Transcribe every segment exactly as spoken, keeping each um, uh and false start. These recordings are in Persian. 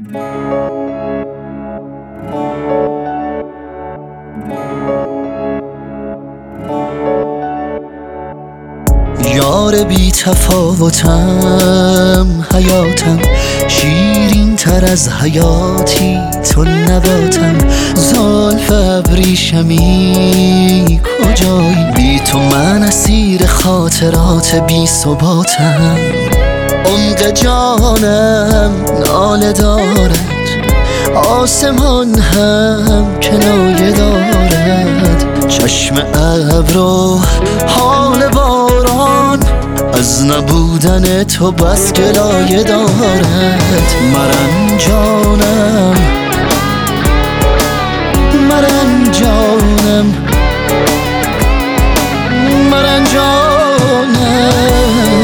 یار بی تفاوتم، حیاتم شیرین تر از حیاتی تو نباتم. زلف ابریشمی کجایی؟ بی تو من اسیر خاطرات بی ثباتم. عمق جانم ناله دارد، آسمان هم کنایه دارد. چشم ابر و حال باران از نبودن تو بس گلایه دارد. مرن جانم، مرن جانم، مرن جانم،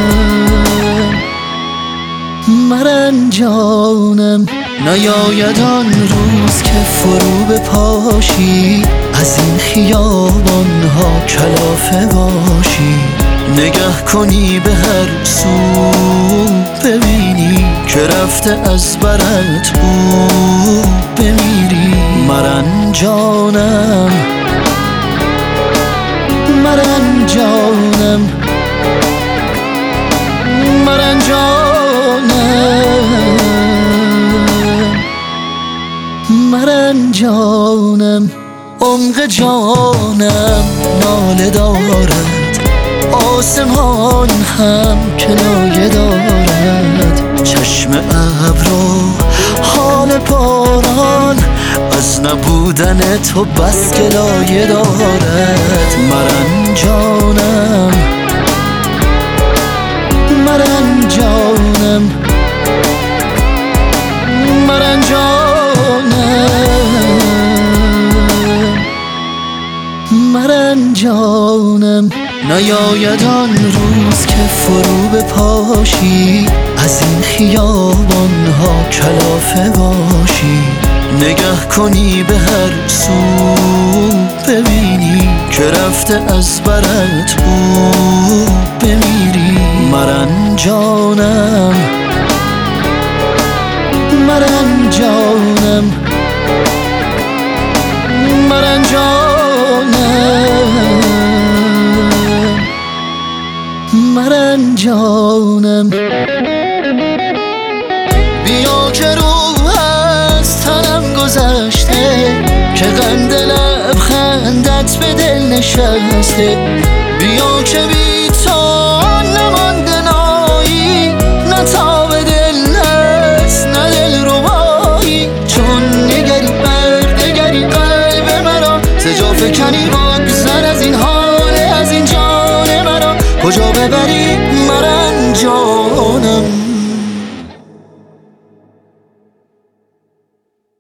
مرن جانم. نیاید آن روز که فرو بپاشی، از این خیابان ها کلافه باشی. نگه کنی به هر سو، ببینی که رفته از برت او، بمیری. مرن جانم، مرن جانم، مرن جانم، مرن جانم. عمق جانم ناله دارد، آسمان هم کنایه دارد. چشم ابر و حال باران از نبودن تو بس گلایه دارد. مرن جانم، مرن جانم، مرن جانم، مرن جانم. نیاید آن روز که فرو بپاشی، از این خیابان ها کلافه باشی. نگه کنی به هر سو، ببینی که رفته از برت او، بمیری. مرن جانم، مرن جانم، مرن جانم، مرن جانم. بیا که روح از تنم گذشته، که قند لبخندت به دل نشسته. بیا که بی تو نمانده نایی، نه تاب دل هست نه دل ربایی. چون نگری بردگری قلب مرا، ز جا فکنی بگذر از این حال، از این جان مرا. کجا ببری